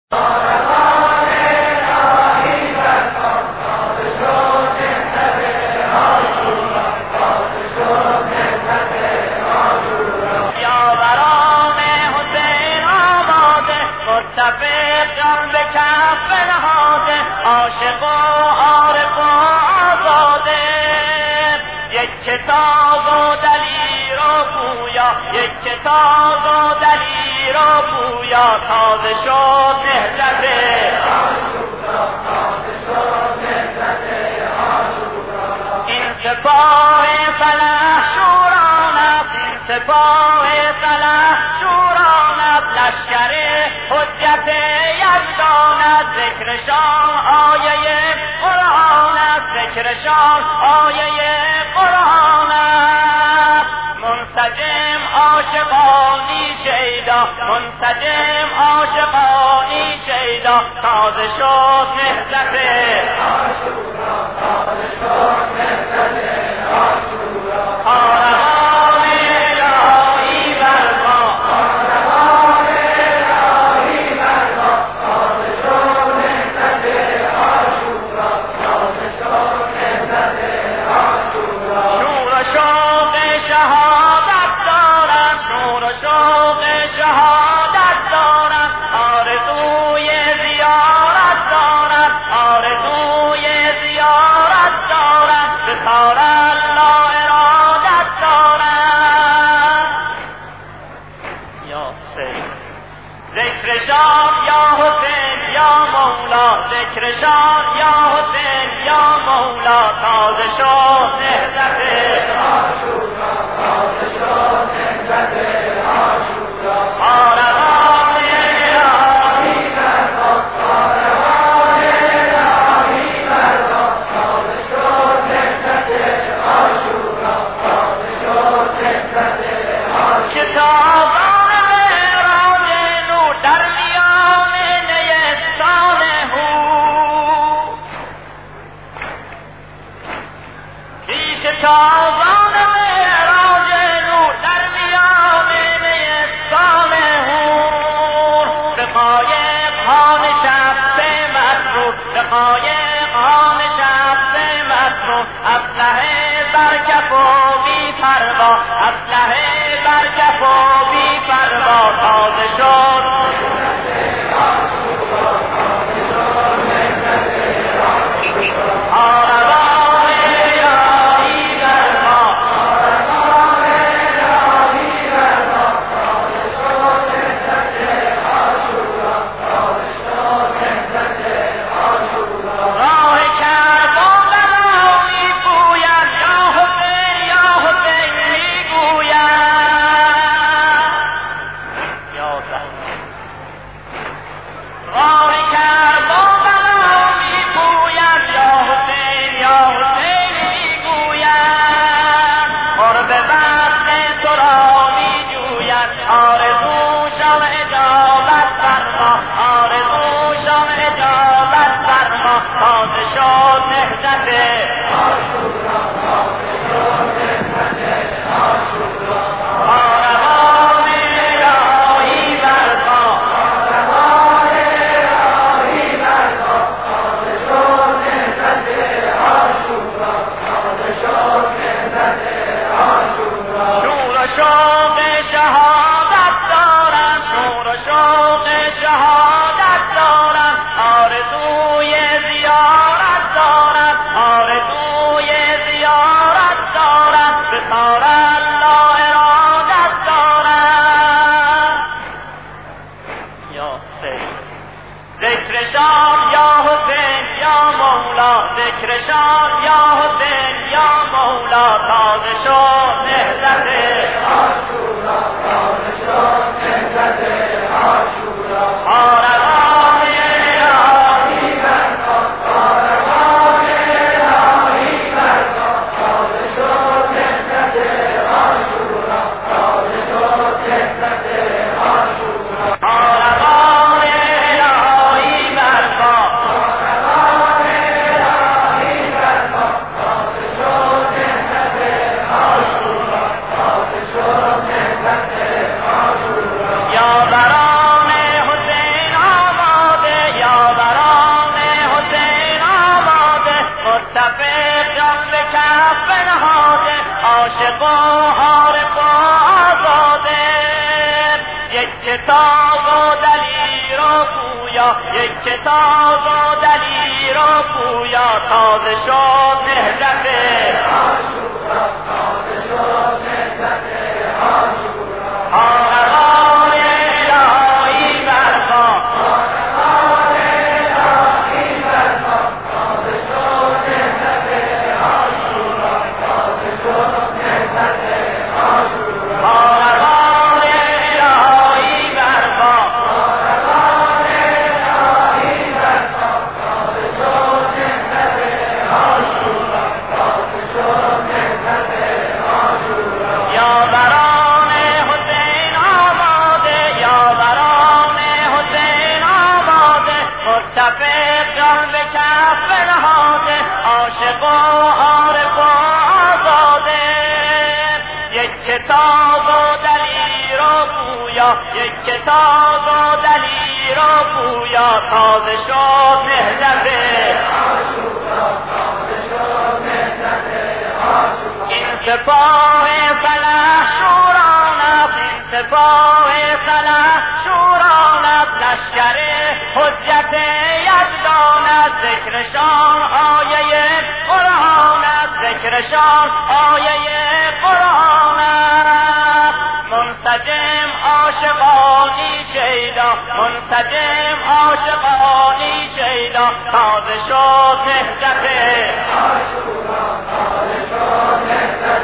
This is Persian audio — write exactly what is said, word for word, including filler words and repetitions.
جان به کف نهاده عاشق و عارف و آزاده یک کتاب و دلیر و گویا یک کتاب و دلیر و گویا تازه شد نهضت عاشورا تازه شد نهضت عاشورا این سپاه فلاح شوران است این سپاه فلاح شوران است لشکر حجت یزدان است ذکرشان آیه قرآن است ذکرشان آیه قرآن است منسجم عاشقانی شیدا منسجم عاشقانی شیدا تازه شد نهضت عاشورا تازه شد نهضت عاشورا ذکرشان یا حسین یا مولا تازه شد نهضت عاشورا تازه شد نهضت عاشورا کاروان الهی برخاست کاروان الهی برخاست تازه شد نهضت عاشورا تازه شد نهضت عاشورا تازان معراج نور در میان نیستان هور دقایق ها نشسته مسرور دقایق ها نشسته مسرور اسلحه بر کف و بی پروا اسلحه بر کف و بی پروا تازه شد ذکرشان یا حسین یا مولا ذکرشان یا حسین یا مولا تازه شد نهضت عاشورا تازه شد نهضت عاشورا کاروان الهی برخاست کاروان الهی برخاست تازه شد نهضت عاشورا تازه شد نهضت عاشورا یا برای عارف و آزاده، یک کتاب و دلیل و گویا، یک کتاب و دلیل و گویا، تازه شد نهضت عاشورا، تازه شد نهضت عاشورا، آرمان الهی برپا، آرمان الهی برپا، تازه شد نهضت عاشورا، تازه شد نهضت عاشورا، آرمان الهی برپا، آرمان الهی برپا، تازه شد نهضت عاشورا، تازه شد نهضت عاشورا، یاوران حسین آماده، یاوران حسین آماده، متفق جان به کف نهاده، عاشق و عارف و آزاده، یک کتاب و دلیل و گویا، یک کتاب و دلیل و گویا، تازه شد نهضت عاشورا، تازه شد نهضت عاشورا، این سپاه فلاح شوران است، این سپاه فلاح شوران است، لشکر حجت یزدان است، ذکرشان آیه قرآن است، ذکرشان آیه قرآن است، منسجم عاشقانی شیدا، منسجم عاشقانی شیدا، تازه شد نهضت عاشورا، تازه شد نهضت